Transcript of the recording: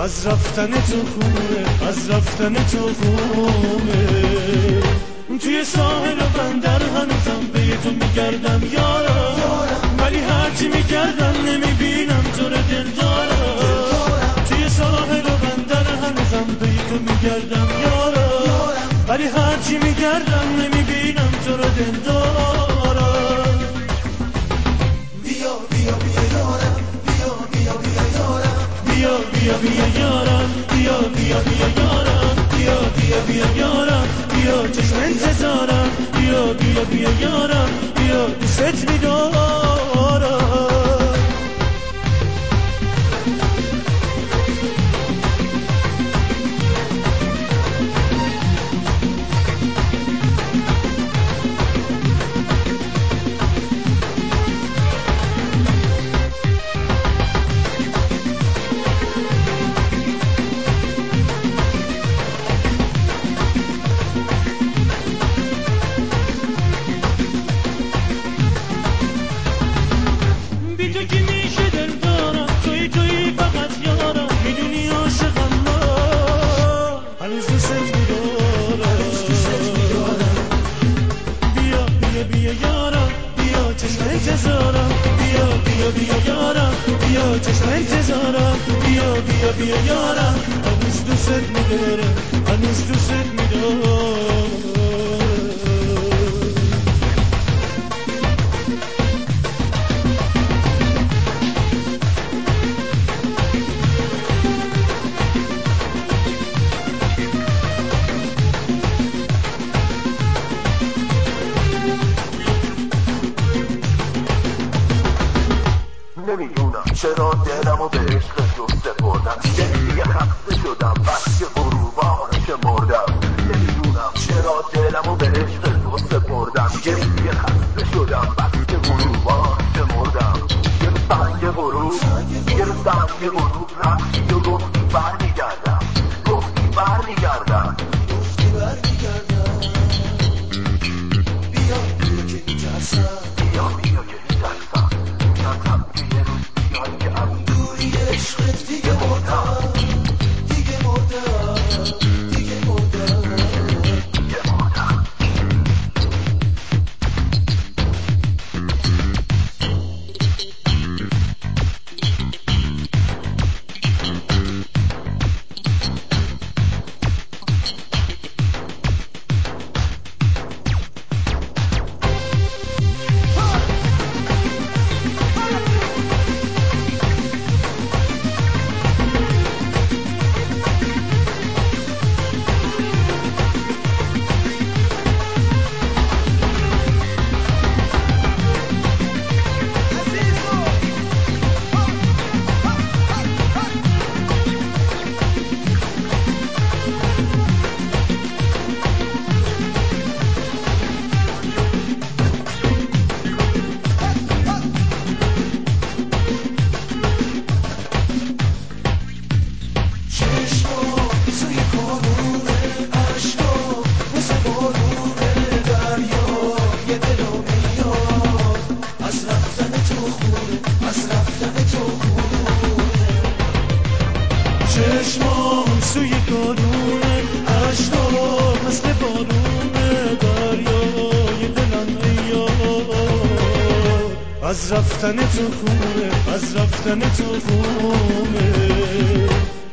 از رفتن تو خونه، از رفتن تو خونه. توی ساحل و بندر هنوزم به تو میگردم یارم، ولی هرچی میگردم نمیبینم تو رو دلدارم. توی ساحل و بندر هنوزم به تو میگردم یارم، ولی هرچی میگردم نمیبینم تو رو دلدارم. بیا بیا بیا یارم، بیا بیا بیا یارم، بیا بیا بیا یارم، بیا بیا بیا یارم، بیا بیا بیا یارم، بیا چشم انتظارم، بیا بیا بیا یارم، بیا دوست می‌دارم. بیا یارم، بیا چشم انتظارم، بیا بیا بیا یارم، بیا چشم انتظارم، بیا بیا بیا یارم، هنوز دوست می‌دارم، هنوز دوست می‌دارم. نمیدونم چرا دلمو به عشق تو سپردم، دیگه خسته شدم بس که غروبان که مردم. نمیدونم چرا دلمو به عشق تو سپردم، دیگه خسته شدم بس که غروبان که مردم. یه سنگ غروب، یه سنگ غروب رفتی و گفتی برمیگردم، گفتی برمیگردم، گفتی برمیگردم. بیا بیا که میترسم، بیا بیا که میترسم، میترسم که یه روز بیای که از دوری عشقت دیگه مردم، دیگه مردم، دیگه مردم، دیگه مردم. چشمام سوی کارونه عشقا مثل بارونه دریای دلم ایار. از رفتن تو خونه، از رفتن تو خونه.